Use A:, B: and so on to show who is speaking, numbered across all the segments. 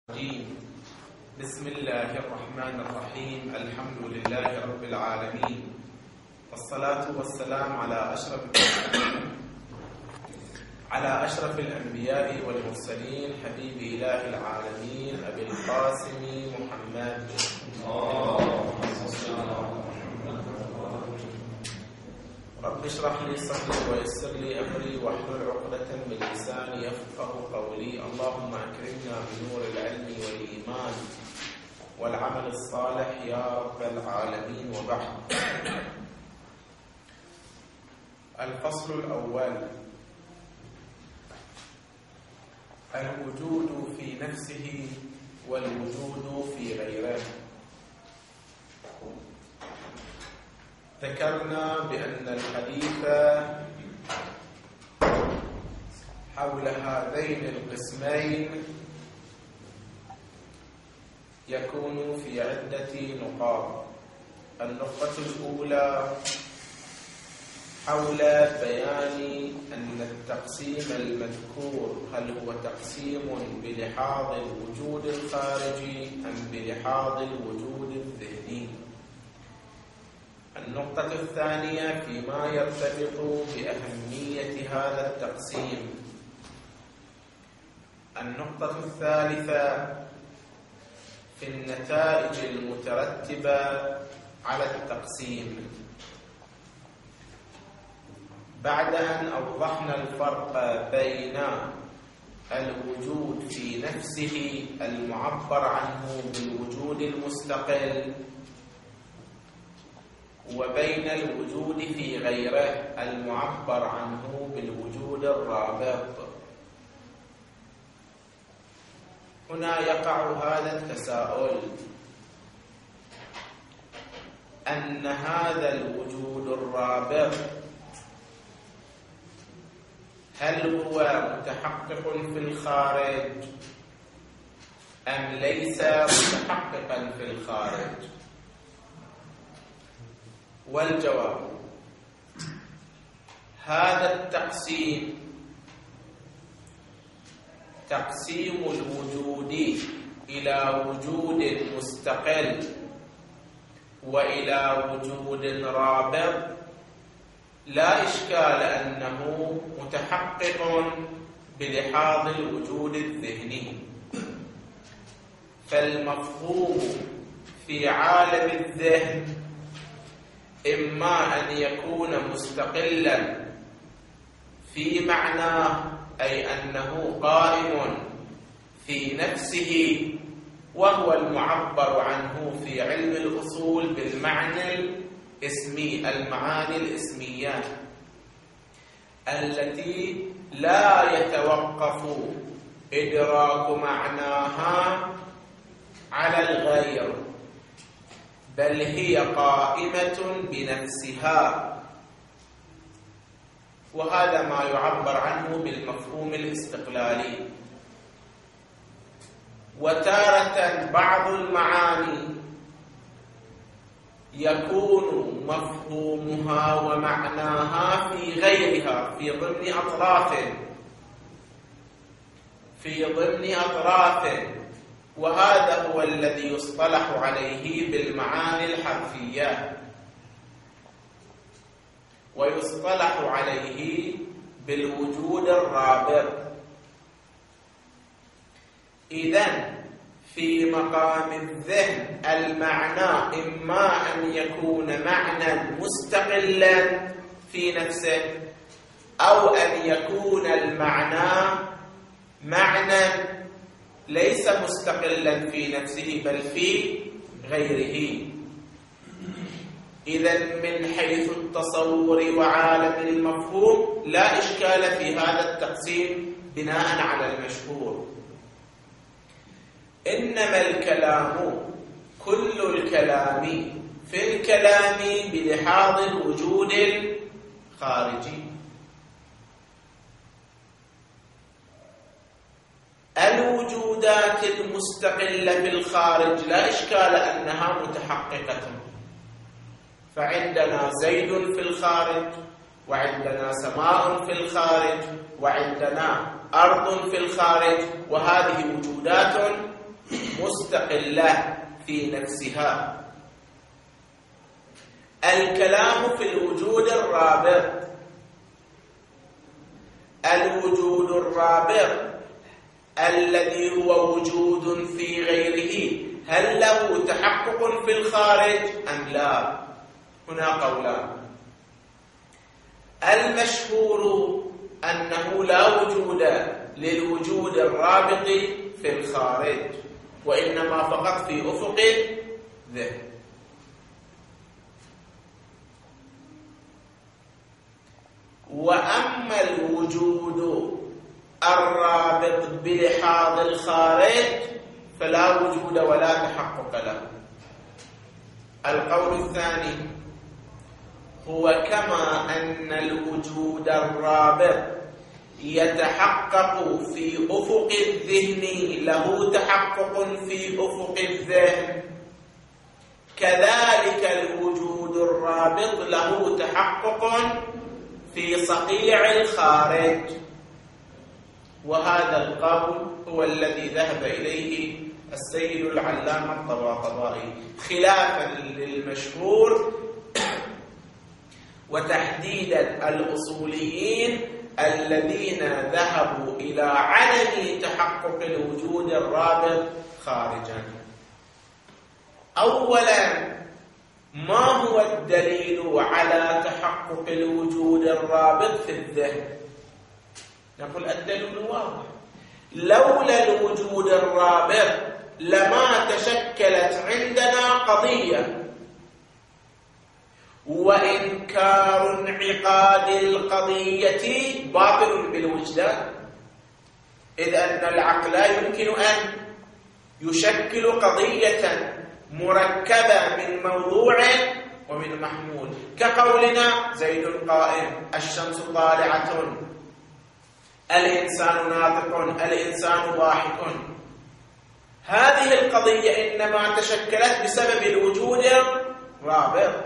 A: بسم الله الرحمن الرحيم. الحمد لله رب العالمين، والصلاة والسلام على أشرف الأنبياء والمرسلين، حبيب إله العالمين أبي القاسم محمد. رب اشرح لي صدري ويسر لي أمري واحلل عقدة من لساني يفقهوا قولي. اللهم أكرمنا بنور العلم والإيمان والعمل الصالح يا رب العالمين. وبعد. الفصل الأول: الوجود في نفسه والوجود في غيره. ذكرنا بأن الحديث حول هذين القسمين يكون في عدة نقاط. النقطة الأولى حول بيان أن التقسيم المذكور هل هو تقسيم بلحاظ الوجود الخارجي أم بلحاظ الوجود الذهني. النقطة الثانية فيما يرتبط بأهمية هذا التقسيم. النقطة الثالثة في النتائج المترتبة على التقسيم. بعد أن أوضحنا الفرق بين الوجود في نفسه المعبر عنه بالوجود المستقل وبين الوجود في غيره المعبر عنه بالوجود الرابط، هنا يقع هذا التساؤل: أن هذا الوجود الرابط هل هو متحقق في الخارج أم ليس متحققا في الخارج؟ والجواب: هذا التقسيم تقسيم الوجود إلى وجود مستقل وإلى وجود رابط لا إشكال أنه متحقق بلحاظ الوجود الذهني. فالمفهوم في عالم الذهن إما أن يكون مستقلا في معناه، أي أنه قائم في نفسه، وهو المعبر عنه في علم الأصول بالمعنى الاسمي، المعاني الاسمية التي لا يتوقف إدراك معناها على الغير، بل هي قائمة بنفسها، وهذا ما يعبر عنه بالمفهوم الاستقلالي. وتارة بعض المعاني يكون مفهومها ومعناها في غيرها، في ضمن أطراف، وهذا هو الذي يصطلح عليه بالمعاني الحرفية، ويصطلح عليه بالوجود الرابط. إذن في مقام الذهن المعنى إما أن يكون معنى مستقلا في نفسه، أو أن يكون المعنى معنى ليس مستقلا في نفسه بل في غيره. إذن من حيث التصور وعالم المفهوم لا إشكال في هذا التقسيم بناء على المشهور. إنما الكلام كل الكلام في الكلام بلحاظ الوجود الخارجي. الوجودات المستقلة في الخارج لا إشكال أنها متحققة، فعندنا زيد في الخارج، وعندنا سماء في الخارج، وعندنا أرض في الخارج، وهذه وجودات مستقلة في نفسها. الكلام في الوجود الرابط. الوجود الرابط الذي هو وجود في غيره، هل له تحقق في الخارج أم لا؟ هنا قولان. المشهور أنه لا وجود للوجود الرابط في الخارج، وإنما فقط في أفق الذهن. وأما الوجود الرابط بلحاظ الخارج فلا وجود ولا تحقق له. القول الثاني هو كما أن الوجود الرابط يتحقق في أفق الذهن له تحقق في أفق الذهن، كذلك الوجود الرابط له تحقق في صقيع الخارج. وهذا القول هو الذي ذهب إليه السيد العلامة الطباطبائي خلافا للمشهور وتحديدا الأصوليين الذين ذهبوا إلى عدم تحقق الوجود الرابط خارجا. أولا، ما هو الدليل على تحقق الوجود الرابط في الذهن؟ نقول الدليل واضح. لولا الوجود الرابط لما تشكلت عندنا قضية، وإنكار انعقاد القضية باطل بالوجدان، إذ أن العقل يمكن أن يشكل قضية مركبة من موضوع ومن محمول، كقولنا زيد قائم، الشمس طالعة، الإنسان ناطق، الإنسان ضاحك. هذه القضية إنما تشكلت بسبب الوجود الرابط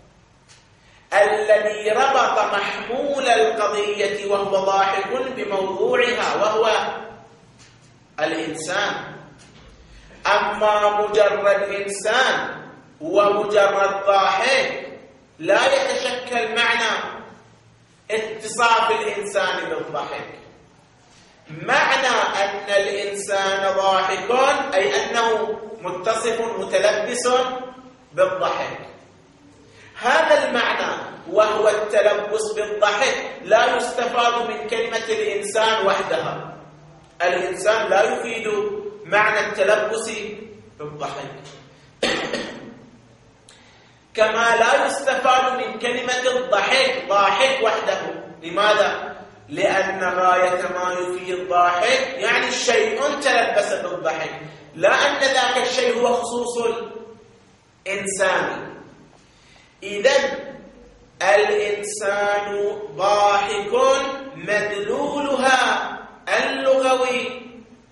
A: الذي ربط محمول القضية وهو ضاحك بموضوعها وهو الإنسان. أما مجرد إنسان ومجرد ضاحك لا يتشكل معنى اتصاف الإنسان بالضحك. معنى أن الإنسان ضاحك أي أنه متصف متلبس بالضحك. هذا المعنى وهو التلبس بالضحك لا يستفاد من كلمة الإنسان وحدها. الإنسان لا يفيد معنى التلبس بالضحك، كما لا يستفاد من كلمة الضحك ضاحك وحده. لماذا؟ لأن غاية ما يفيد ضاحك يعني الشيء تلبس بالضحك، لا أن ذاك الشيء هو خصوص الإنسان. إذن الإنسان ضاحك مدلولها اللغوي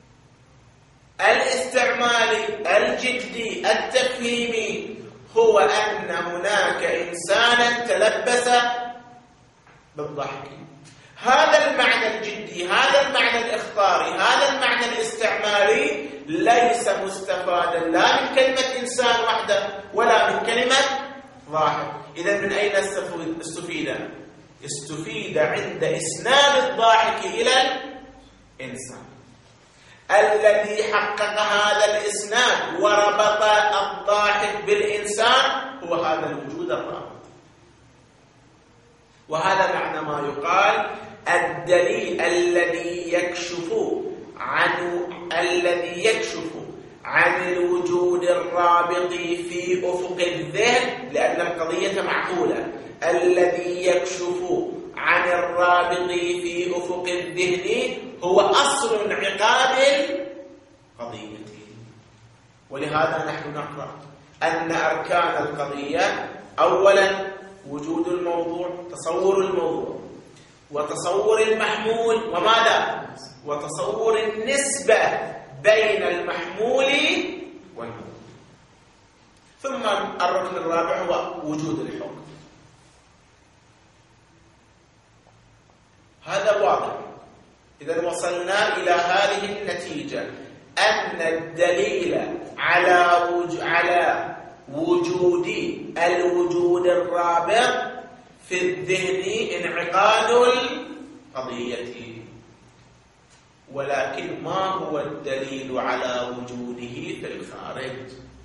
A: الاستعمالي الجدي التفهيمي هو أن هناك إنسانا تلبس بالضحك. هذا المعنى الجدي، هذا المعنى الإخباري، هذا المعنى الاستعمالي ليس مستفادا لا من كلمة إنسان وحده ولا من كلمة ضاحك. إذا من أين استفيد؟ استفيد عند إسناد الضاحك إلى الإنسان. الذي حقق هذا الإسناد وربط الضاحك بالإنسان هو هذا الوجود الرابط. وهذا معنى ما يقال الدليل الذي يكشف عن الوجود الرابط في أفق الذهن، لأن القضية معقولة. الذي يكشف عن الرابط في أفق الذهن هو أصل انعقاد القضية. ولهذا نحن نقرأ أن أركان القضية أولا وجود الموضوع، تصور الموضوع، وتصور المحمول، وماذا؟ وتصور النسبة بين المحمول والموضوع. ثم الركن الرابع هو وجود الحكم. هذا واضح. إذا وصلنا إلى هذه النتيجة أن الدليل على وجود الوجود الرابع في الذهن انعقاد القضية. ولكن ما هو الدليل على وجوده في الخارج؟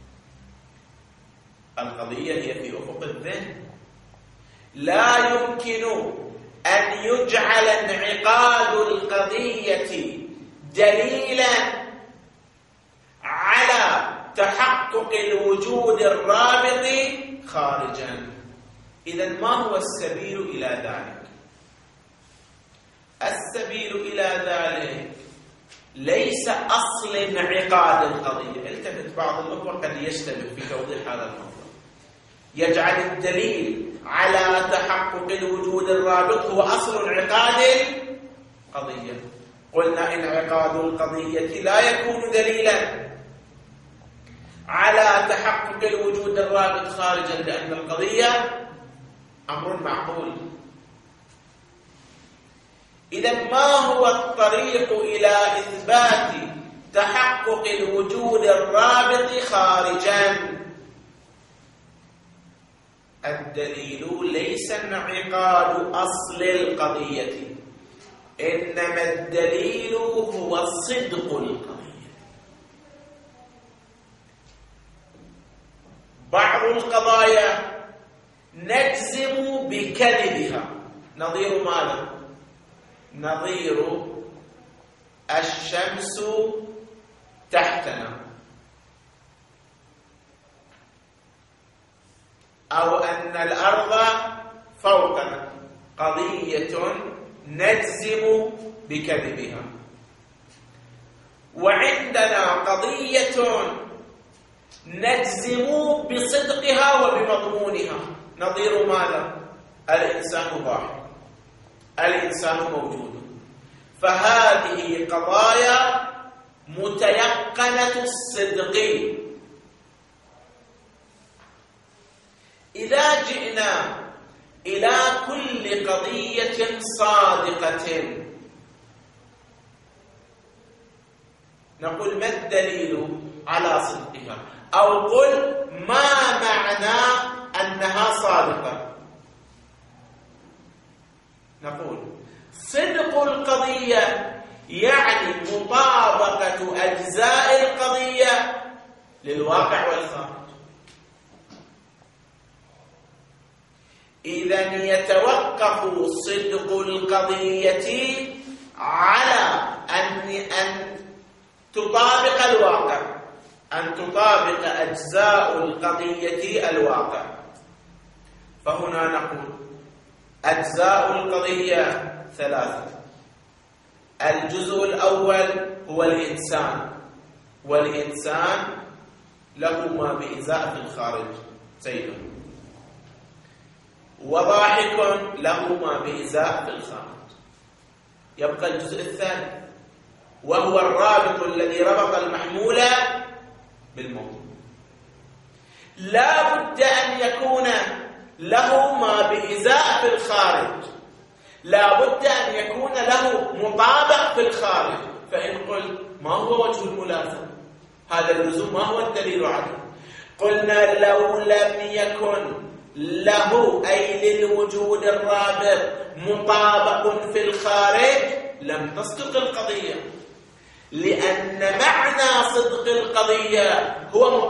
A: القضية هي في أفق الذهن. لا يمكن أن يجعل انعقاد القضية دليلا على تحقق الوجود الرابط خارجا. إذن ما هو السبيل إلى ذلك؟ السبيل إلى ذلك ليس أصل انعقاد القضية. التفت بعض الأخوة قد يشتبه في توضيح هذا الموضوع، يجعل الدليل على تحقق الوجود الرابط هو أصل انعقاد القضية. قلنا انعقاد القضية لا يكون دليلا على تحقق الوجود الرابط خارجا، لأن القضية أمر معقول. إذن ما هو الطريق إلى إثبات تحقق الوجود الرابط خارجا؟ الدليل ليس انعقاد أصل القضية، إنما الدليل هو صدق القضية. بعض القضايا نجزم بكذبها، نظير ماذا؟ نظير الشمس تحتنا، أو أن الأرض فوقنا، قضية نجزم بكذبها. وعندنا قضية نجزم بصدقها وبمضمونها، نظير ماذا؟ الإنسان ضاحك، الإنسان موجود. فهذه قضايا متيقنة الصدق. إذا جئنا إلى كل قضية صادقة نقول ما الدليل على صدقها؟ أو قل ما معنى أنها صادقة؟ نقول صدق القضية يعني مطابقة أجزاء القضية للواقع والخارج. إذن يتوقف صدق القضية على أن تطابق الواقع، أن تطابق أجزاء القضية الواقع. فهنا نقول أجزاء القضية ثلاثة. الجزء الأول هو الإنسان، والإنسان له ما بإزاء في الخارج، زيد، وضاحك له ما بإزاء في الخارج. يبقى الجزء الثاني وهو الرابط الذي ربط المحمول بالموضوع. لا بد أن يكون له ما بإزاء في الخارج، لا بد أن يكون له مطابق في الخارج. فإن قلت ما هو وجه الملازمة؟ هذا اللزوم ما هو الدليل عليه؟ قلنا لو لم يكن له أي للوجود الرابط مطابق في الخارج لم تصدق القضية، لأن معنى صدق القضية هو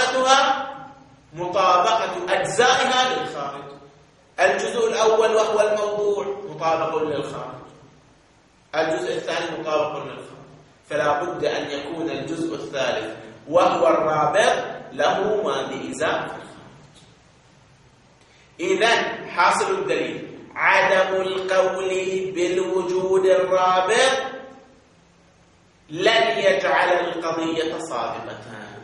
A: مطابقة أجزائها للخارج. الجزء الأول وهو الموضوع مطابق للخارج، الجزء الثاني مطابق للخارج. فلا بد أن يكون الجزء الثالث وهو الرابط له ما بإزاء في الخارج. إذن حاصل الدليل عدم القول بالوجود الرابط لن يجعل القضية صادقة،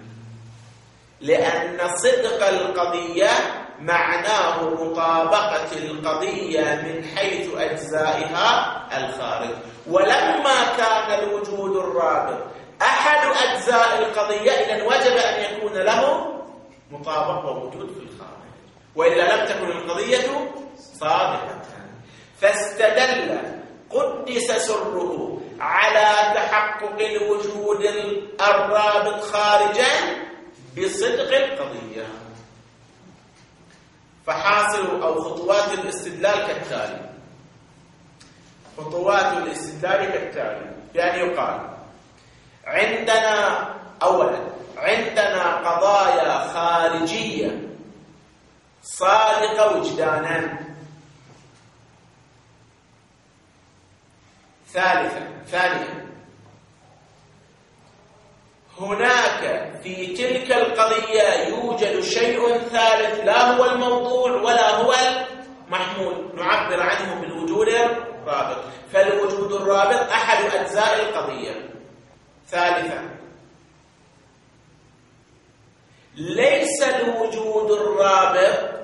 A: لأن صدق القضية معناه مطابقة القضية من حيث أجزائها الخارج. ولما كان الوجود الرابط أحد أجزاء القضية إذن وجب أن يكون له مطابقة ووجود في الخارج، وإلا لم تكن القضية صادقة. فاستدل قدس سره على تحقق الوجود الرابط خارجا بصدق القضية. فحاصل أو خطوات الاستدلال كالتالي. خطوات الاستدلال كالتالي، يعني يقال عندنا أولا عندنا قضايا خارجية صادقة وجدانا. ثانيا هناك في تلك القضية يوجد شيء ثالث لا هو الموضوع ولا هو المحمول، نعبر عنه بالوجود الرابط، فالوجود الرابط أحد أجزاء القضية. ثالثا ليس الوجود الرابط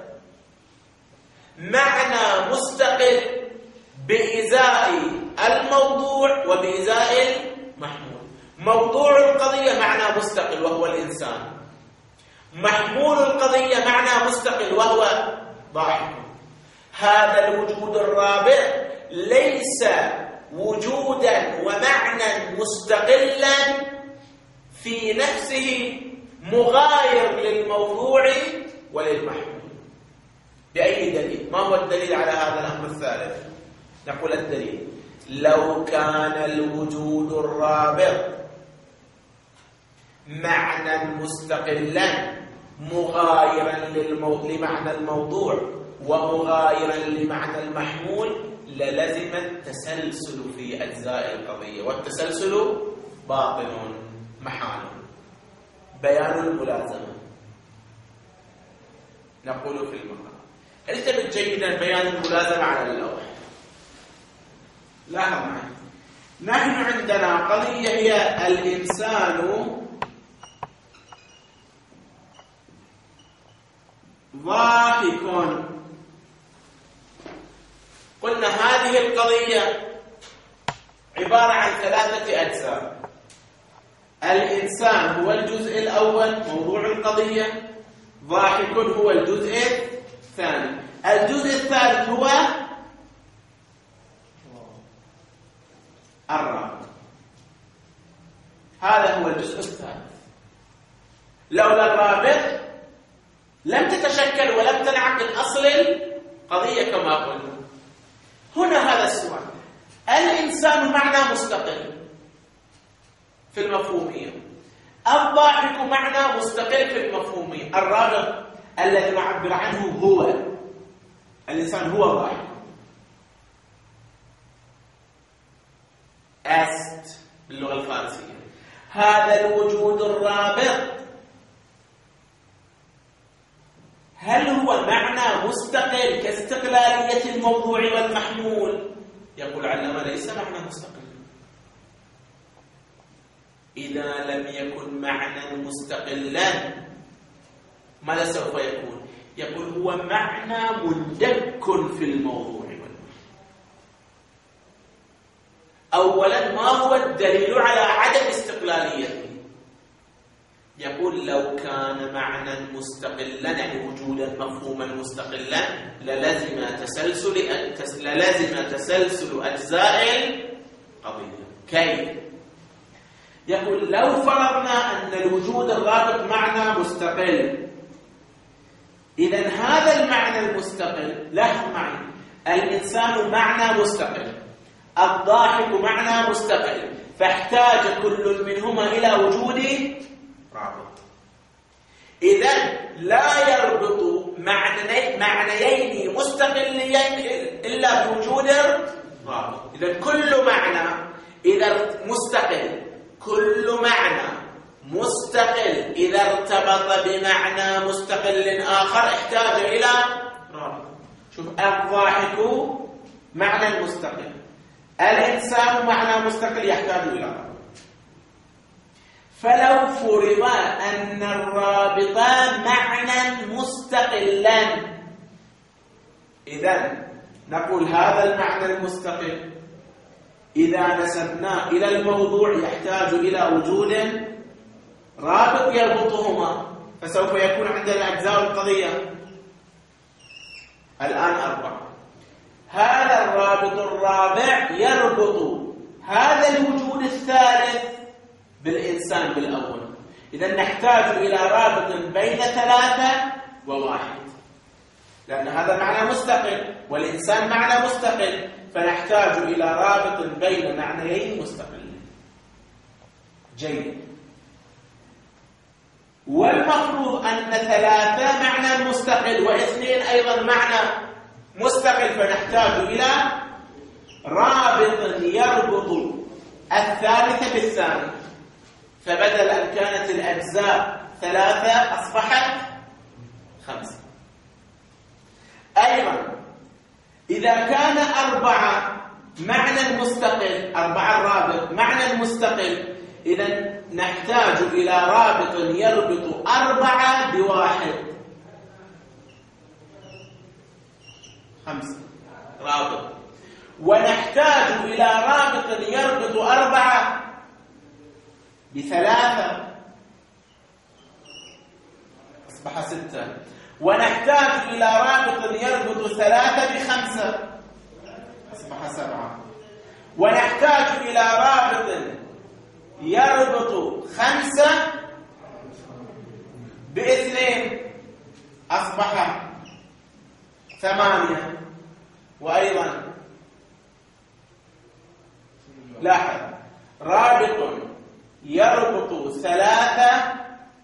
A: معنى مستقل بإزاء الموضوع وبإزاء المحمول. موضوع القضية معنى مستقل وهو الإنسان، محمول القضية معنى مستقل وهو ضاحك. هذا الوجود الرابع ليس وجودا ومعنى مستقلا في نفسه مغاير للموضوع وللمحمول. بأي دليل؟ ما هو الدليل على هذا الأمر الثالث؟ نقول الدليل: لو كان الوجود الرابط معنى مستقلا مغايرا لمعنى الموضوع ومغايرا لمعنى المحمول للزم التسلسل في أجزاء القضية، والتسلسل باطل محال. بيان الملازمة. نقول في المقام: التفت جيدا بيان الملازمة على اللوح. لاحظ معي، نحن عندنا قضية هي الإنسان ضاحك. قلنا هذه القضية عبارة عن 3 أجزاء. الإنسان هو الجزء الأول موضوع القضية، ضاحك هو الجزء الثاني، الجزء الثالث هو الرابط. هذا هو الجزء الثالث. لولا الرابط لم تتشكل ولم تنعقد أصل القضية كما قلنا. هنا هذا السؤال: الإنسان معنى مستقل في المفهومية، الضاحك معنى مستقل في المفهومية، الرابط الذي نعبر عنه هو الإنسان هو ضاحك. أست باللغة الفارسية. هذا الوجود الرابط هل هو معنى مستقل كاستقلالية الموضوع والمحمول؟ يقول العلامة: ليس معنى مستقل. إذا لم يكن معنى مستقلا ماذا سوف يكون؟ يقول هو معنى مندك في الموضوع والمحمول. أولا، ما هو الدليل على عدم استقلاليته؟ يقول: لو كان معنى مستقلا يعني وجودا مفهوما مستقلا للزم تسلسل أجزاء القضية. كيف؟ يقول: لو فرضنا أن الوجود الرابط معنى مستقل، إذن هذا المعنى المستقل، لاحظ معي، الإنسان معنى مستقل، الضاحك معنى مستقل، فاحتاج كل منهما إلى وجود رابط. إذن لا يربط معنيين مستقلين إلا بوجود رابط. إذن كل معنى إذا مستقل، كل معنى مستقل إذا ارتبط بمعنى مستقل آخر احتاج إلى رابط. شوف، الضاحك معنى مستقل، الإنسان معنى مستقل يحتاج إلى رابط. فلو فرض أن الرابط معنى مستقلا، إذن نقول هذا المعنى المستقل إذا نسبناه إلى الموضوع يحتاج إلى وجود رابط يربطهما، فسوف يكون عندنا أجزاء القضية الآن 4. هذا الرابط الرابع يربط هذا الوجود الثالث بالإنسان بالأول. إذا نحتاج إلى رابط بين 3 و1، لأن هذا معنى مستقل والإنسان معنى مستقل، فنحتاج إلى رابط بين معنيين مستقلين. جيد. والمفروض أن 3 معنى مستقل و2 أيضا معنى مستقل، فنحتاج إلى رابط يربط الثالث بالثاني، فبدل أن كانت الأجزاء 3 أصبحت 5. أيضا إذا كان 4 معنى مستقل، 4 الرابط معنى مستقل، إذا نحتاج إلى رابط يربط 4 ب1، 5 رابط. ونحتاج إلى رابط يربط 4 ب3، أصبح 6. ونحتاج إلى رابط يربط 3 ب5، أصبح 7. ونحتاج إلى رابط يربط 5 ب2، أصبح 8. وأيضا لاحظ رابط يربط 3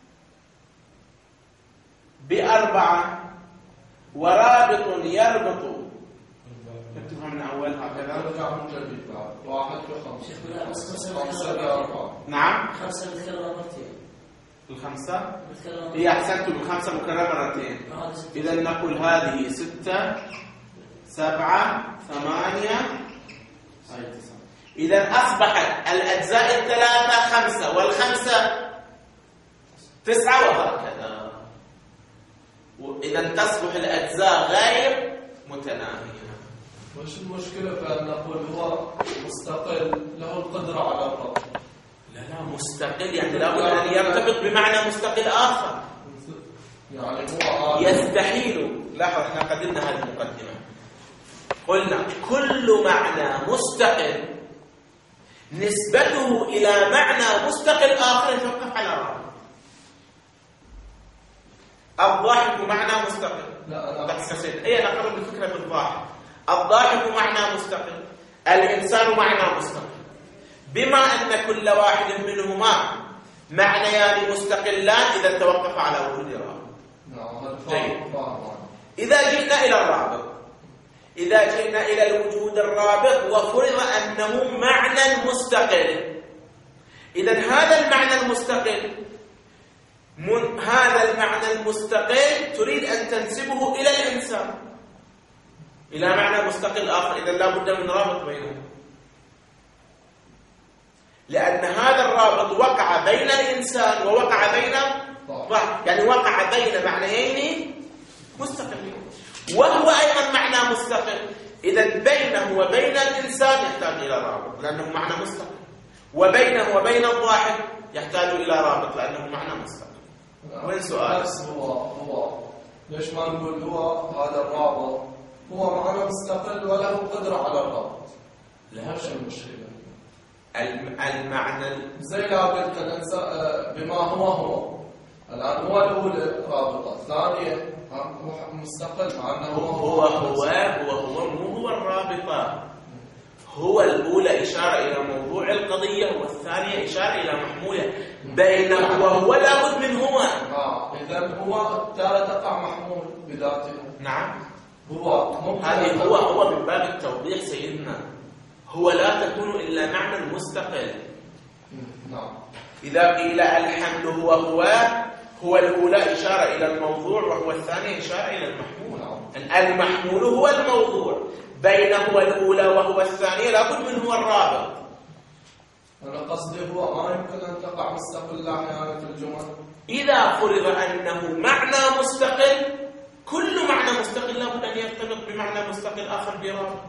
A: ب4 ورابط يربط، نكتبها من أول هكذا،
B: 1 ب5 5 ب4.
A: نعم
B: 5 متكررة مرتين.
A: الخمسة هي أحسنت، بالخمسة مكررة مرتين. إذا نقول هذه 6 7 8 9. إذا أصبحت الأجزاء 3 5 والخمسة 9 وهكذا. إذا تصبح الأجزاء غير متناهية.
B: وش المشكلة في أن نقول هو مستقل له القدرة على الربط؟
A: لا مستقل يعني لابد أن يرتبط بمعنى مستقل آخر.
B: يعني هو
A: يستحيل. لاحظ احنا قدمنا هذه المقدمة، قلنا كل معنى مستقل نسبته إلى معنى مستقل آخر يتوقف على رابط. الضاحك معنى مستقل. أنا أقرب الفكرة بالضاحك. الضاحك معنى مستقل، الإنسان معنى مستقل، بما أن كل واحد منهما معنيان مستقلان إذا توقف على وجود رابط. إذا جئنا إلى الرابط، إذا جئنا إلى الوجود الرابط وفرض أنه معنى مستقل، إذا هذا المعنى المستقل تريد أن تنسبه إلى الإنسان، إلى معنى مستقل آخر، إذا لا بد من رابط بينهم، لأن هذا الرابط وقع بين الإنسان ووقع بين يعني وقع بين معنيين مستقلين، وهو أيضا معنى مستقل. إذا بينه وبين الإنسان يحتاج إلى رابط لأنه معنى مستقل، وبينه وبين الضاحك يحتاج إلى رابط لأنه معنى مستقل. وين سؤال؟
B: هو ليش ما نقول هو هذا الرابط هو معنى مستقل وله قدرة على الربط؟
A: لا
B: شيء المشكلة.
A: المعنى
B: زي لا قلت الإنسان بما هو الآن هو الأولى رابطة، الثانية مستقل مع أنه
A: هو الرابطة. هو الأولى إشارة إلى موضوع القضية والثانية إشارة إلى محمولة بينه وهو لابد منهما.
B: إذن هو تارة تقع محمول بذاته.
A: نعم
B: هذه
A: هو من باب التوضيح سيدنا، هو لا تكون إلا معنى مستقل.
B: نعم.
A: إذا قيل الحمل هو الأولى إشارة إلى الموضوع وهو الثاني إشارة إلى المحمول. المحمول هو الموضوع، بينه الأولى وهو الثاني لابد منه هو الرابط.
B: أنا قصدي هو ما يمكن أن تقع مستقلة أحيانا في الجمل.
A: إذا فرض أنه معنى مستقل، كل معنى مستقل لابد أن يرتبط بمعنى مستقل آخر برابط.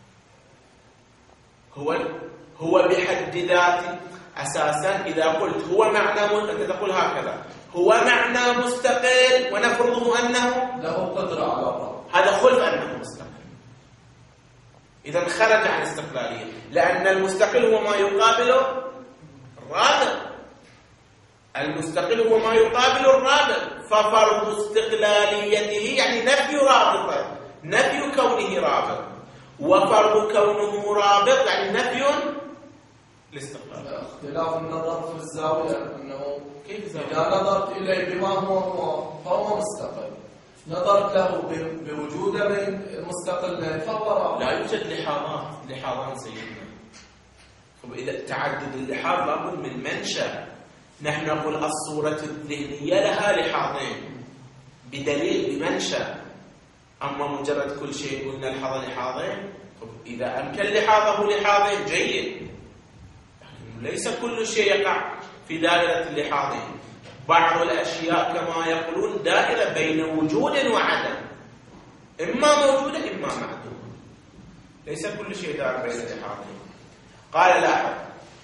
A: هو بحد ذاته أساسا إذا قلت هو معنى أنت تقول هكذا هو معنى مستقل ونفرضه أنه
B: له قدرة على الربط،
A: هذا خلف أنه مستقل. إذا خرج عن استقلالية، لأن المستقل هو ما يقابله الرابط. المستقل هو ما يقابل الرابط، ففرض استقلاليته يعني نفي رابطه، نفي كونه رابط، وفرض كونه رابط يعني نفي الاستقلال.
B: اختلاف النظر في الزاوية، أنه إذا نظرت إليه بما هو فهو مستقل، نظرت له بوجود مستقل فهو رابط.
A: لا يوجد لحاظان سيدنا. إذا تعدد اللحاظ لابد من منشأ. نحن نقول الصورة الذهنية لها لحاظين بدليل بمنشأ، أما مجرد كل شيء قلنا لحاظ لحاظين. إذا أمكن لحاظه لحاظين جيد، ليس كل شيء يقع في دائرة اللحاظين. بعض الأشياء كما يقولون دائرة بين وجود وعدم، إما موجودة إما معدومة، ليس كل شيء دائر بين اللحاظين. قال لاحظ،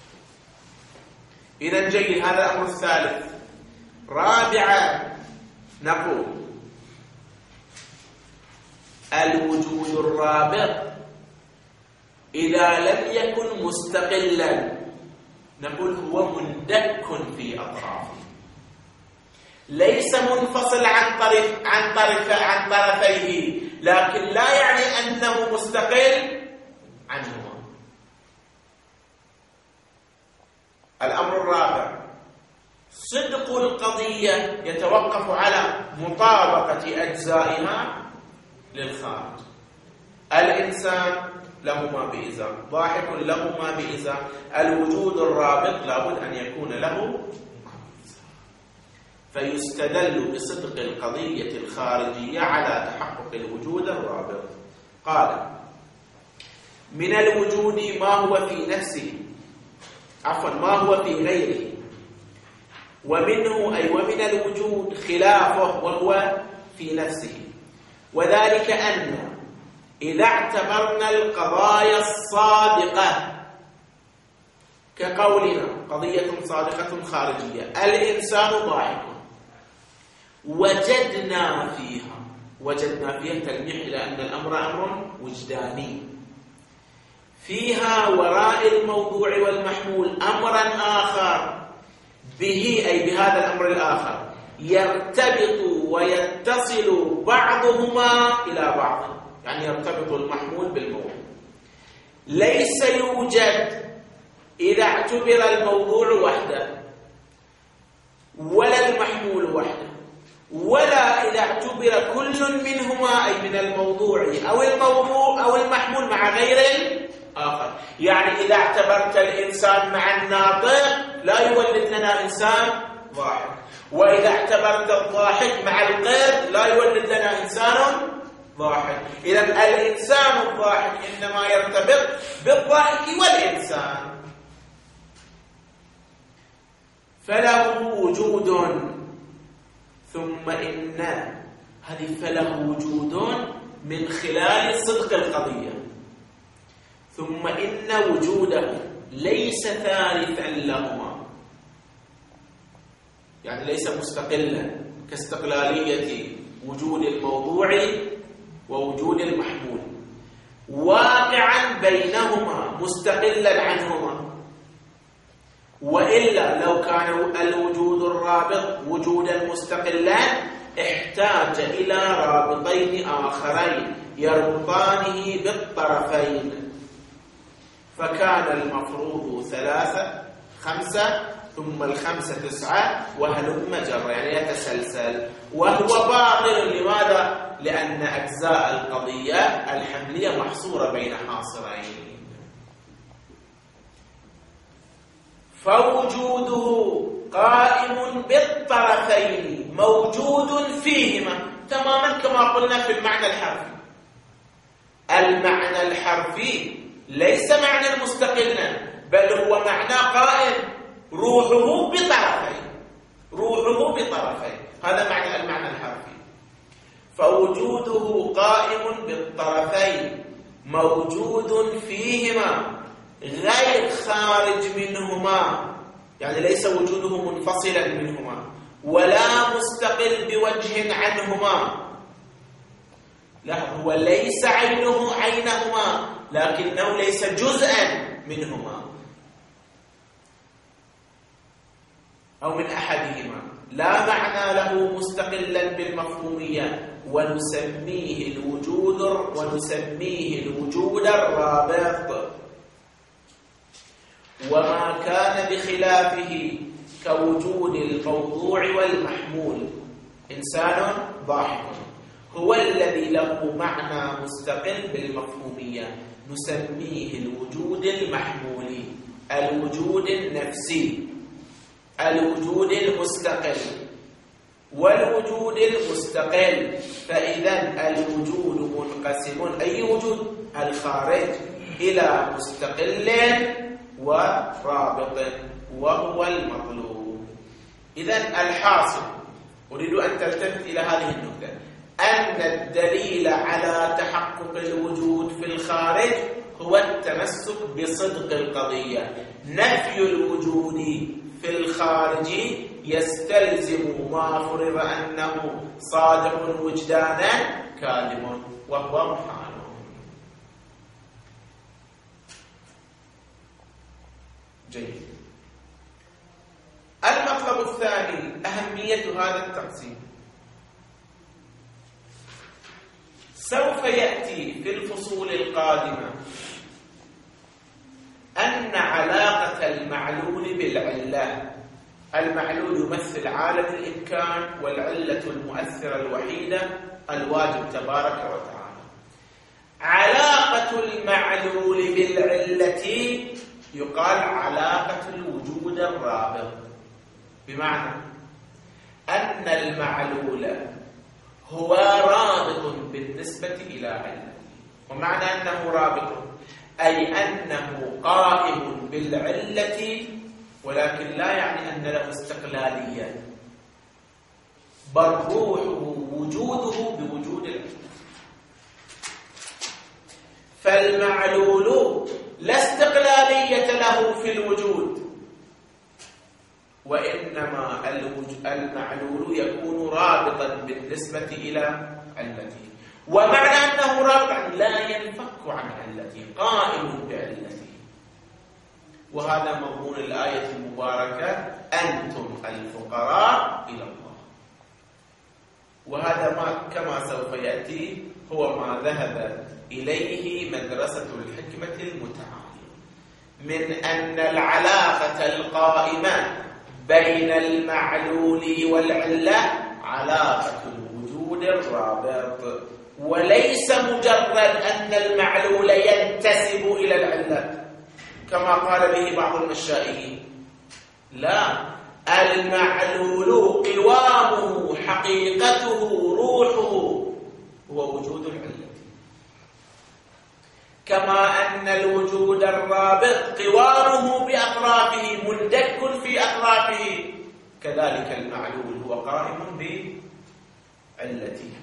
A: إذا جيد، هذا الأمر الثالث. رابعا نقول الوجود الرابط إذا لم يكن مستقلا نقول هو مندك في أطرافه، ليس منفصل عن طرفيه، لكن لا يعني أنه مستقل عنهما. الأمر الرابع صدق القضية يتوقف على مطابقة أجزائها للخارج. الإنسان له ما بإزاء، ضاحك له ما بإزاء، الوجود الرابط لابد أن يكون له ما بإزاء، فيستدل بصدق القضية الخارجية على تحقق الوجود الرابط. قال من الوجود ما هو في نفسه، ما هو في غيره، ومنه أي ومن الوجود خلافه وهو في نفسه، وذلك أن إذا اعتبرنا القضايا الصادقة كقولنا قضية صادقة خارجية، الإنسان ضاحك، وجدنا فيها تلميح إلى أن الأمر أمر وجداني، فيها وراء الموضوع والمحمول أمرا آخر به، أي بهذا الأمر الآخر يرتبط ويتصل بعضهما إلى بعض، يعني يرتبط المحمول بالموضوع. ليس يوجد إذا اعتبر الموضوع وحده ولا المحمول وحده، ولا إذا اعتبر كل منهما أي من الموضوع أو المحمول مع غير آخر. يعني إذا اعتبرت الإنسان مع الناطق لا يولد لنا إنسان ضاحك، وإذا اعتبرت الضاحك مع القرد لا يولد لنا إنسان ضاحك. إذا الإنسان الضاحك إنما يرتبط بالضاحك والإنسان، فله وجود، ثم إن هذه فله وجود من خلال صدق القضية، ثم إن وجوده ليس ثالثا لهما، يعني ليس مستقلا كاستقلالية وجود الموضوع ووجود المحمول، واقعا بينهما مستقلا عنهما. وإلا لو كان الوجود الرابط وجودا مستقلا احتاج إلى رابطين آخرين يربطانه بالطرفين، فكان المفروض 3 5 ثم 5 9 وهلم جرا، يعني يتسلسل، وهو باطل. لماذا؟ لأن أجزاء القضية الحملية محصورة بين حاصرين، فوجوده قائم بالطرفين موجود فيهما، تماما كما قلنا في المعنى الحرفي. المعنى الحرفي ليس معنى مستقلا، بل هو معنى قائم، روحه بطرفين، هذا معنى المعنى الحرفي. فوجوده قائم بالطرفين موجود فيهما غير خارج منهما، يعني ليس وجوده منفصلا منهما ولا مستقل بوجه عنهما. لا، هو ليس عينهما لكنه ليس جزءا منهما أو من أحدهما، لا معنى له مستقلا بالمفهومية، ونسميه الوجود الرابط. وما كان بخلافه كوجود الموضوع والمحمول، إنسان ضاحك، هو الذي له معنى مستقل بالمفهومية، نسميه الوجود المحمولي، الوجود النفسي، الوجود المستقل. والوجود المستقل، فإذا الوجود منقسم، أي وجود؟ الخارج، إلى مستقل ورابط، وهو المطلوب. إذن الحاصل، أريد أن تلتفت إلى هذه النقطة، أن الدليل على تحقق الوجود في الخارج هو التمسك بصدق القضية. نفي الوجود في الخارج يستلزم ما فرض أنه صادق وجدانا كاذب، وهو محال. جيد. المطلب الثاني أهمية هذا التقسيم. سوف يأتي في الفصول القادمة أن علاقة المعلول بالعلة، المعلول يمثل عالم الإمكان، والعلة المؤثرة الوحيدة الواجب تبارك وتعالى. علاقة المعلول بالعلة يقال علاقة الوجود الرابط، بمعنى أن المعلول هو رابط بالنسبة إلى علته. ومعنى أنه رابط أي أنه قائم بالعلة، ولكن لا يعني أن له استقلالية، بل روحه وجوده بوجود العلة. فالمعلول لا استقلالية له في الوجود، وإنما المعلول يكون رابطا بالنسبة إلى علته. ومعنى أنه رابط لا ينفك عن علته، قائم بعلته. وهذا مضمون الآية المباركة: أنتم الفقراء إلى الله. وهذا ما كما سوف يأتي هو ما ذهب إليه مدرسة الحكمة المتعالية، من أن العلاقة القائمة بين المعلول والعلة علاقة الوجود الرابط، وليس مجرد أن المعلول ينتسب إلى العلة كما قال به بعض المشائخين. لا، المعلول قوامه حقيقته روحه هو وجود العلة، كما أن الوجود الرابط قوامه بأطرافه مندك في أطرافه، كذلك المعلول هو قائم بعلته.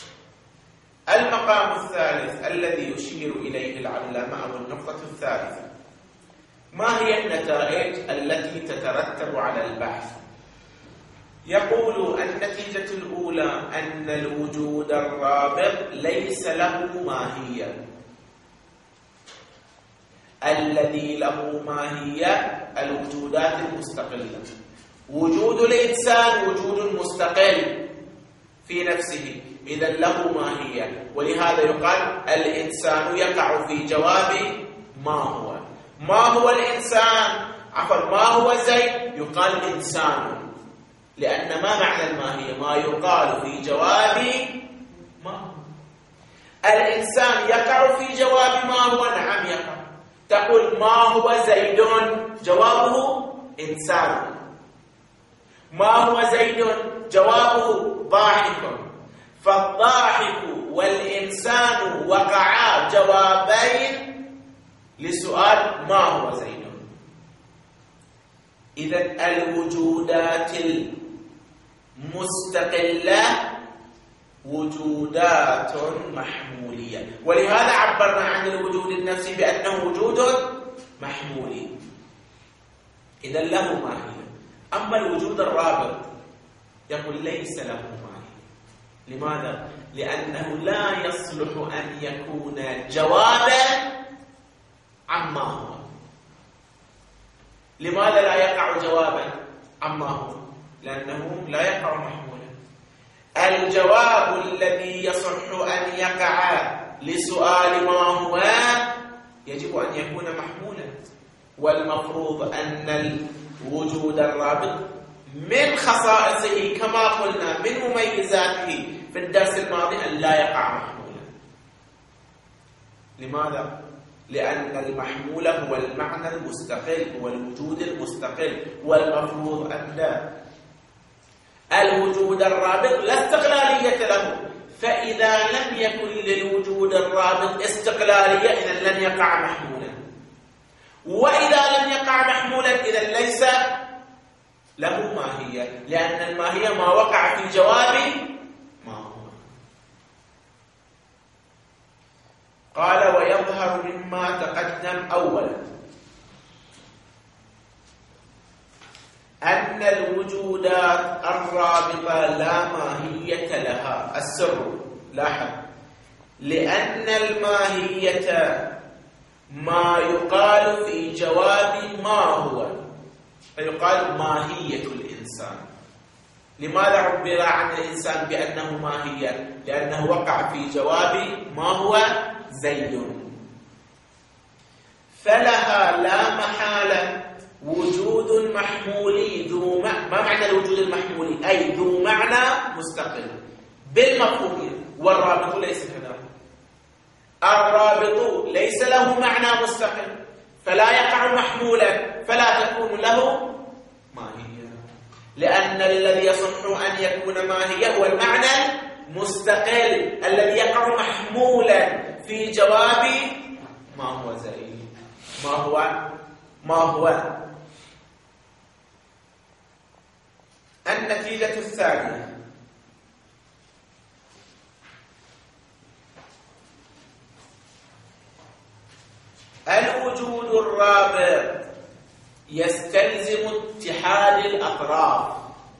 A: المقام الثالث الذي يشير إليه العلامة أو النقطة الثالثة: ما هي النتائج التي تترتب على البحث؟ يقول النتيجة الأولى أن الوجود الرابط ليس له ماهية. الذي له ماهية الوجودات المستقلة. وجود الإنسان وجود مستقل في نفسه، إذن له ماهية، ولهذا يقال الإنسان يقع في جواب ما هو. ما هو الإنسان؟ ما هو زيد؟ يقال إنسان، لأن ما معنى الماهية؟ ما يقال في جواب ما هو. الإنسان يقع في جواب ما هو، نعم يقع. تقول ما هو زيد؟ جوابه إنسان. ما هو زيد؟ جوابه ضاحك. فالضاحك والإنسان وقعا جوابين لسؤال ما هو زيد. إذن الوجودات المستقلة وجودات محمولية، ولهذا عبرنا عن الوجود النفسي بأنه وجود محمولي، إذن له ماهية. أما الوجود الرابط يقول ليس له ماهية. لماذا؟ لأنه لا يصلح أن يكون جوابا أما هو لأنه لا يقع محمولا. الجواب الذي يصح أن يقع لسؤال ما هو يجب أن يكون محمولا، والمفروض أن الوجود الرابط من خصائصه كما قلنا من مميزاته في الدرس الماضي أن لا يقع محمولا. لماذا؟ لأن المحمول هو المعنى المستقل، هو الوجود المستقل، والمفروض أن الوجود الرابط لا استقلالية له، فإذا لم يكن للوجود الرابط استقلالية إذن لن يقع محمولا، وإذا لم يقع محمولا إذن ليس له ماهية، لأن الماهية ما وقع في جواب ما هو. قال ويظهر مما تقدم أولا أن الوجودات الرابطة لا ماهية لها. السر لاحظ، لأن الماهية ما يقال في جواب ما هو، فيقال ماهية الإنسان. لماذا عبر عن الإنسان بأنه ماهية؟ لأنه وقع في جواب ما هو زيد، فلها لا محالة وجود محمولي ذو ما معنى الوجود المحمولي؟ أي ذو معنى مستقل بالمفهومية، والرابط ليس كذلك. الرابط ليس له معنى مستقل فلا يقع محمولا، فلا تكون له ماهية، لأن الذي يصح أن يكون ماهية هو المعنى المستقل الذي يقع محمولا في جواب ما هو زيد. ما هو النتيجة الثانية الوجود الرابع يستلزم اتحاد الأطراف.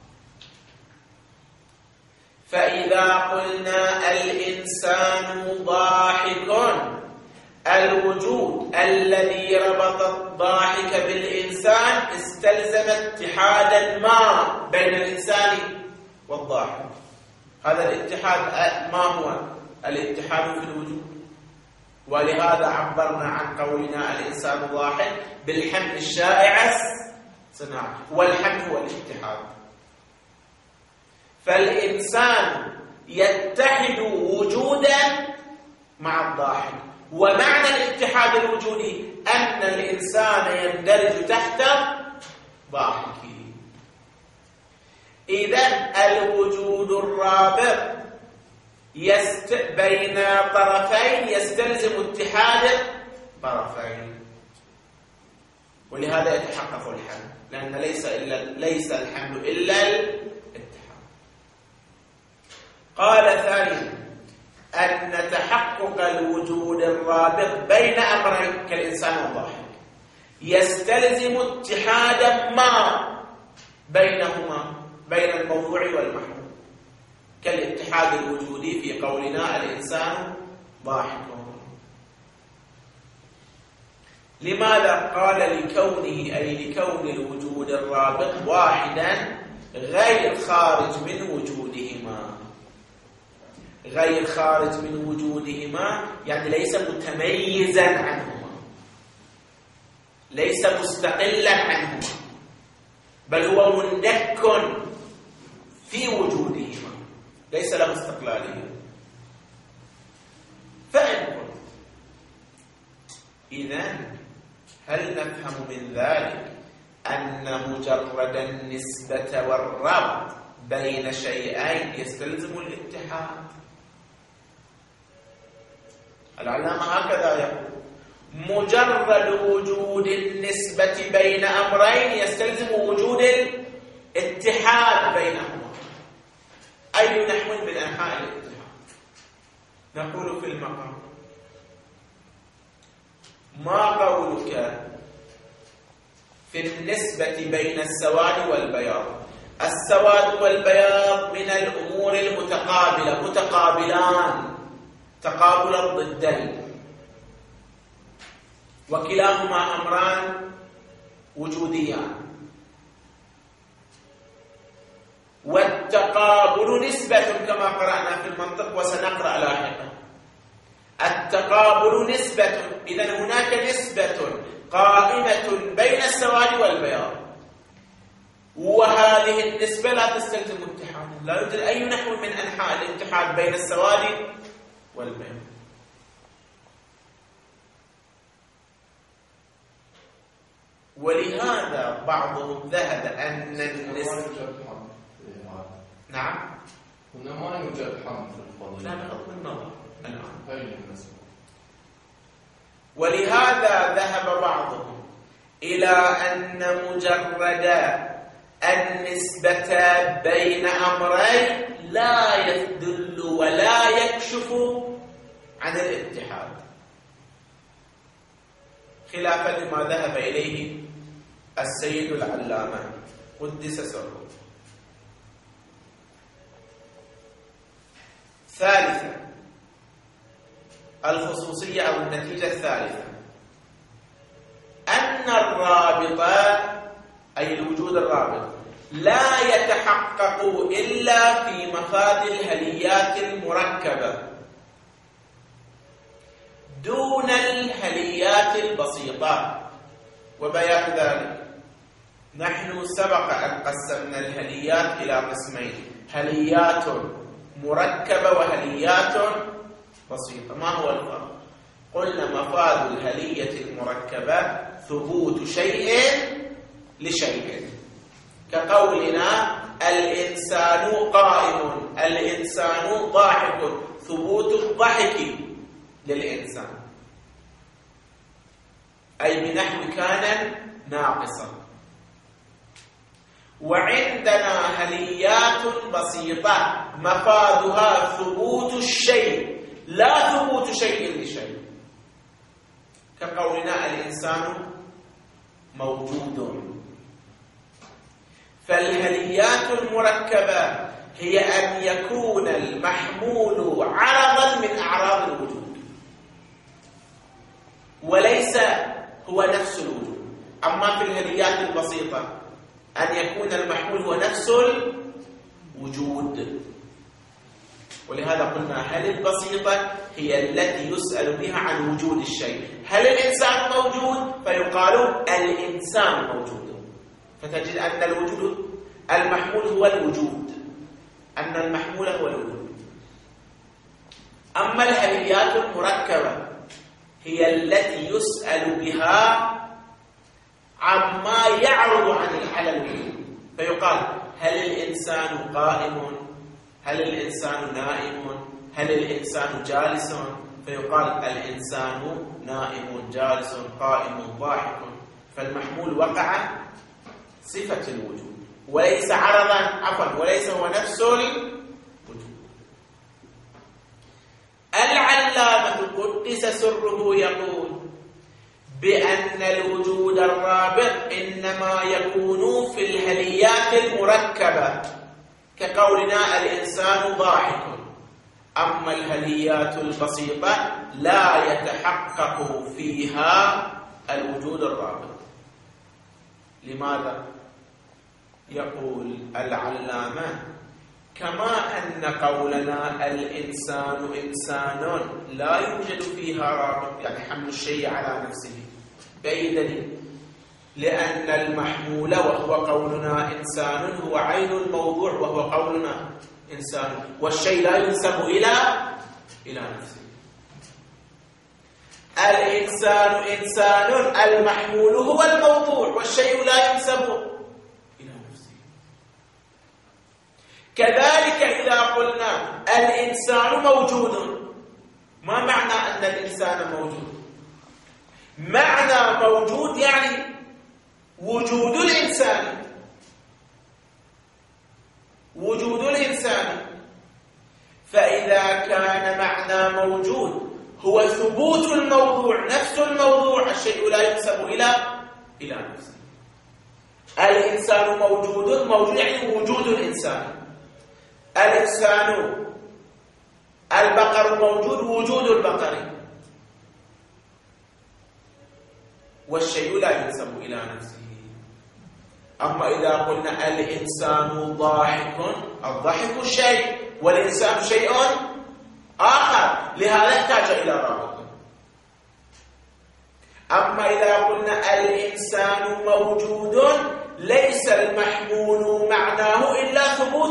A: فإذا قلنا الإنسان ضاحك، الوجود الذي ربط الضاحك بالإنسان استلزم اتحادا ما بين الإنسان والضاحك. هذا الاتحاد ما هو؟ الاتحاد في الوجود، ولهذا عبرنا عن قولنا الإنسان ضاحك بالحمل الشائع الصناعي، والحمل هو الاتحاد. فالإنسان يتحد وجودا مع الضاحك، ومعنى الاتحاد الوجودي أن الإنسان يندرج تحت ضاحكه. إذن الوجود الرابع بين طرفين يستلزم اتحاد طرفين، ولهذا يتحقق الحمل، لأن ليس الحمل إلا الاتحاد. قال ثانيا أن تحقق الوجود الرابط بين أمرين كالإنسان والضاحك يستلزم اتحاد ما بينهما، بين الموضوع والمحمول، كالاتحاد الوجودي في قولنا الإنسان ضاحك. لماذا؟ قال لكونه أي لكون الوجود الرابط واحدا غير خارج من وجودهما. غير خارج من وجودهما يعني ليس متميزا عنهما، ليس مستقلا عنهما، بل هو مندك في وجودهما، ليس له استقلالية. فإن قلت إذن هل نفهم من ذلك أن مجرد النسبة والربط بين شيئين يستلزم الاتحاد؟ العلامة هكذا يقول: مجرد وجود النسبة بين أمرين يستلزم وجود الاتحاد بينهما. أي نحو من أنحاء الاتحاد؟ نقول في المقام: ما قولك في النسبة بين السواد والبياض؟ السواد والبياض من الأمور المتقابلة، متقابلان تقابل الضدين، وكلاهما أمران وجوديان. والتقابل نسبة كما قرأنا في المنطق وسنقرأ لاحقا. التقابل نسبة، إذن هناك نسبة قائمة بين السواد والبياض، وهذه النسبة لا تستلزم اتحادا، لا يوجد أي نحو من أنحاء الاتحاد بين السواد والبياض. ولهذا بعضهم ذهب أن النسبة نعم
B: هنا ما يوجد حمل في الفضيلة،
A: لا بغض النظر الآن. ولهذا ذهب بعضهم إلى أن مجرد النسبة بين أمرين لا يدل ولا يكشف عن الاتحاد، خلافا لما ذهب إليه السيد العلامة قدس سره. ثالثا، الخصوصية أو النتيجة الثالثة، أن الرابط أي الوجود الرابط لا يتحقق إلا في مفاد الهليات المركبة دون الهليات البسيطة. وبيان ذلك، نحن سبق أن قسمنا الهليات إلى قسمين: هليات مركبة وهليات بسيطة. ما هو الفرق؟ قلنا مفاد الهلية المركبة ثبوت شيء لشيء، كقولنا الإنسان قائم، الإنسان ضاحك، ثبوت الضحك للإنسان، أي بنحو كان ناقصا. وعندنا هليات بسيطة مفادها ثبوت الشيء لا ثبوت شيء لشيء، كقولنا الإنسان موجود. فالهليات المركبة هي أن يكون المحمول عرضا من أعراض الوجود وليس هو نفس الوجود. أما في الهليات البسيطة أن يكون المحمول هو نفس الوجود. ولهذا قلنا هل البسيطة هي التي يسأل بها عن وجود الشيء. هل الإنسان موجود؟ فيقال الإنسان موجود، فتجد أن الوجود المحمول هو الوجود، أن المحمول هو الوجود. أما الهليات المركبة هي التي يسأل بها عما يعرض على الوجود، فيقال هل الإنسان قائم؟ هل الإنسان نائم؟ هل الإنسان جالس؟ فيقال الإنسان نائم جالس قائم ضاحك. فالمحمول وقع صفة الوجود وليس عرضا، وليس هو نفس الوجود. العلامة قدس سره يقول بأن الوجود الرابط إنما يكون في الهليات المركبة، كقولنا الإنسان ضاحك. أما الهليات البسيطة لا يتحقق فيها الوجود الرابط. لماذا؟ يقول العلامة كما أن قولنا الإنسان إنسان لا يوجد فيها رابط، يعني حمل الشيء على نفسه، بأي دليل؟ لأن المحمول وهو قولنا إنسان هو عين الموضوع وهو قولنا إنسان، والشيء لا ينسب إلى نفسه. الإنسان إنسان، المحمول هو الموضوع والشيء لا ينسب إلى نفسه. كذلك إذا قلنا الإنسان موجود، ما معنى أن الإنسان موجود؟ معنى موجود يعني وجود الإنسان، وجود الإنسان. فإذا كان معنى موجود هو ثبوت الموضوع، نفس الموضوع، الشيء لا ينسب إلى نفسه. الإنسان موجود يعني وجود الإنسان. الإنسان البقر موجود، وجود البقر، والشيء لا ينسب إلى نفسه. أما إذا قلنا الإنسان ضاحك، الضحك شيء والإنسان شيء آخر، لهذا احتاج إلى رابط. أما إذا قلنا الإنسان موجود، ليس المحمول معناه إلا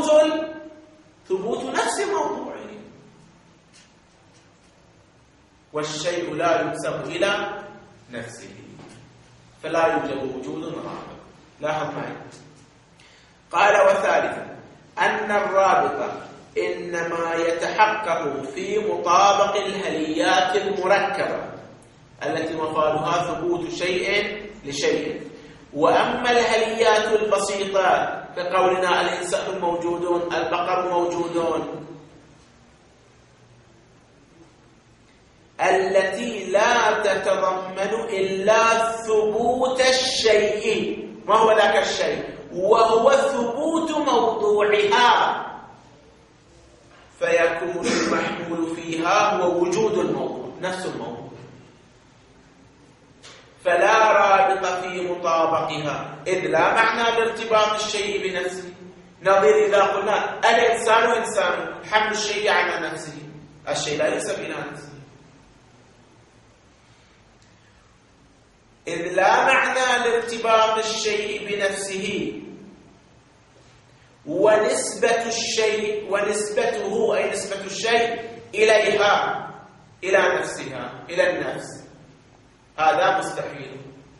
A: ثبوت نفس موضوعه، والشيء لا ينسب إلى نفسه، فلا يوجد وجود رابط. لاحظ معي. قال: وثالثا أن الرابط إنما يتحقق في مطابق الهليات المركبة التي مفادها ثبوت شيء لشيء. وأما الهليات البسيطة كقولنا الإنسان موجود، البقر موجود، التي لا تتضمن إلا ثبوت الشيء، ما هو ذاك الشيء؟ وهو ثبوت موضوعها، فيكون المحمول فيها هو وجود الموضوع، نفس الموضوع، فلا رابط في مطابقها، إذ لا معنى لارتباط الشيء بنفسه. نظير إذا قلنا الإنسان إنسان، حمل الشيء على نفسه، الشيء لا ينسب إلى نفسه، إذ لا معنى لارتباط الشيء بنفسه، ونسبة الشيء ونسبته أي نسبة الشيء إليها، إلى نفسها، إلى النفس، هذا مستحيل،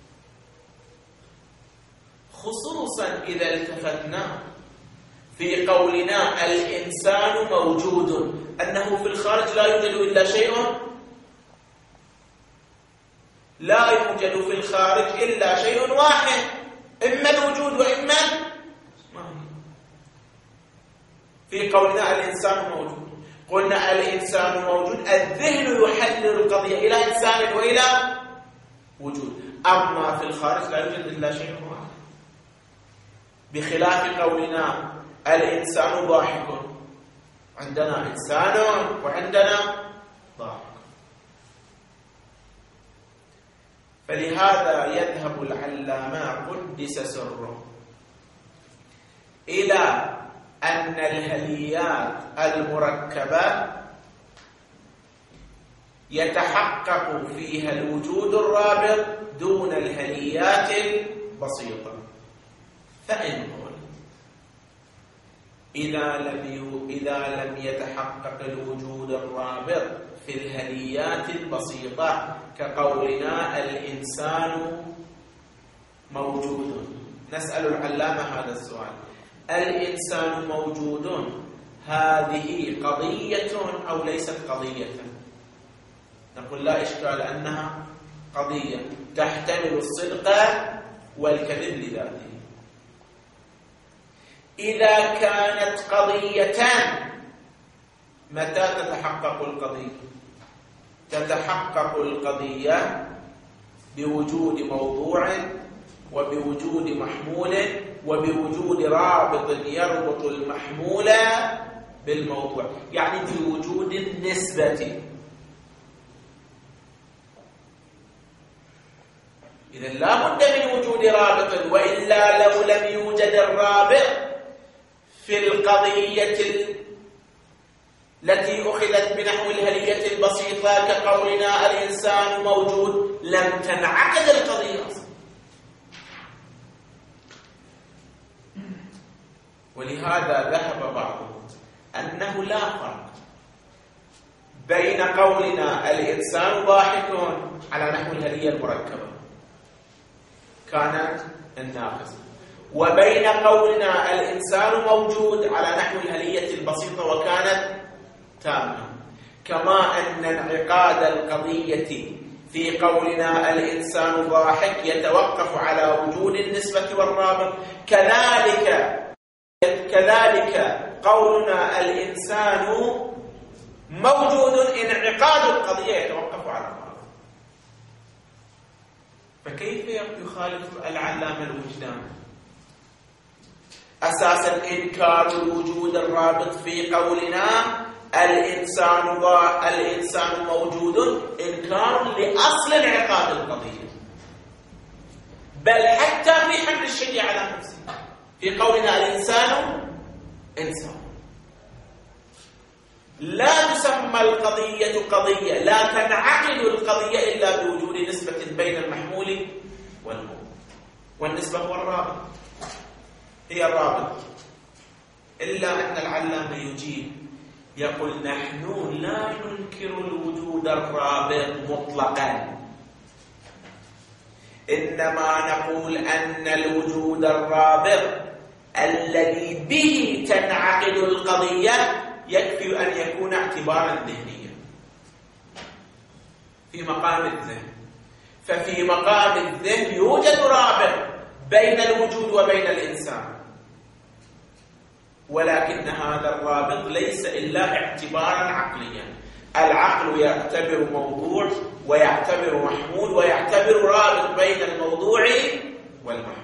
A: خصوصا إذا التفتنا في قولنا الإنسان موجود، أنه في الخارج لا يوجد إلا شيء، لا يوجد في الخارج إلا شيء واحد، إما الوجود وإما ما هي. في قولنا الإنسان موجود، قلنا الإنسان موجود، الذهن يحلل القضية إلى إنسان وإلى وجود، أما في الخارج لا يوجد إلا شيء واحد، بخلاف قولنا الإنسان ضاحك، عندنا إنسان وعندنا ضاحك. فلهذا يذهب العلامة قدس سره إلى أن الهليات المركبة يتحقق فيها الوجود الرابط دون الهليات البسيطة. فإن قلت إذا لم يتحقق الوجود الرابط في الهليات البسيطة كقولنا الإنسان موجود، نسأل العلامة هذا السؤال: الإنسان موجود هذه قضية أو ليست قضية؟ نقول لا إشكال أنها قضية تحتمل الصدق والكذب لذاته. إذا كانت قضية متى تتحقق القضية؟ تتحقق القضية بوجود موضوع وبوجود محمول وبوجود رابط يربط المحمول بالموضوع، يعني بوجود النسبة. إذا لا بد من وجود رابط، وإلا لو لم يوجد الرابط في القضية التي أخذت بنحو الهلية البسيطة كقولنا الإنسان موجود لم تنعقد القضية أصلا. ولهذا ذهب بعضهم أنه لا فرق بين قولنا الإنسان ضاحك على نحو الهلية المركبة كانت الناقصة، وبين قولنا الإنسان موجود على نحو الهلية البسيطة وكانت تامة، كما أن انعقاد القضية في قولنا الإنسان ضاحك يتوقف على وجود النسبة والرابط، كذلك قولنا الإنسان موجود انعقاد القضية يتوقف على الرابط. فكيف يخالف العلامة الوجدان؟ أساسا إنكار الوجود الرابط في قولنا الإنسان موجود إنكار لأصل انعقاد القضية، بل حتى في حمل الشيء على نفسه. في قولنا الإنسان إنسان. لا تسمى القضية قضية، لا تنعقد القضية إلا بوجود نسبة بين المحمول والموضوع، والنسبة هو الرابط، هي الرابط. إلا أن العلامة يجيب يقول نحن لا ننكر الوجود الرابط مطلقا، إنما نقول أن الوجود الرابط الذي به تنعقد القضية يكفي أن يكون اعتبارا ذهنيا في مقام الذهن. ففي مقام الذهن يوجد رابط بين الوجود وبين الإنسان، ولكن هذا الرابط ليس إلا اعتبارا عقليا. العقل يعتبر موضوع ويعتبر محمول ويعتبر رابط بين الموضوع والمحمول،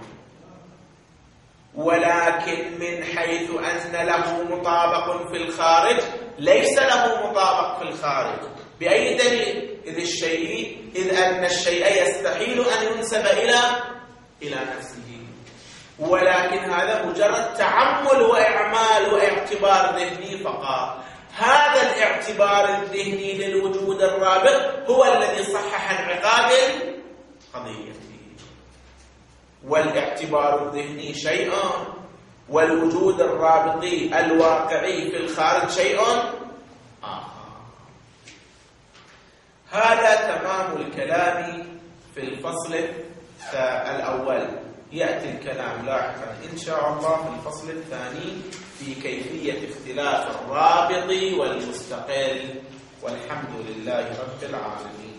A: ولكن من حيث أن له مطابق في الخارج ليس له مطابق في الخارج. بأي دليل؟ إذ أن الشيء يستحيل أن ينسب إلى نفسه، ولكن هذا مجرد تعمل وإعمال واعتبار ذهني فقط. هذا الاعتبار الذهني للوجود الرابط هو الذي صحح انعقاد القضية، والاعتبار الذهني شيء والوجود الرابطي الواقعي في الخارج شيء آخر. هذا تمام الكلام في الفصل الأول. يأتي الكلام لاحقا إن شاء الله في الفصل الثاني في كيفية اختلاف الرابط والمستقل، والحمد لله رب العالمين.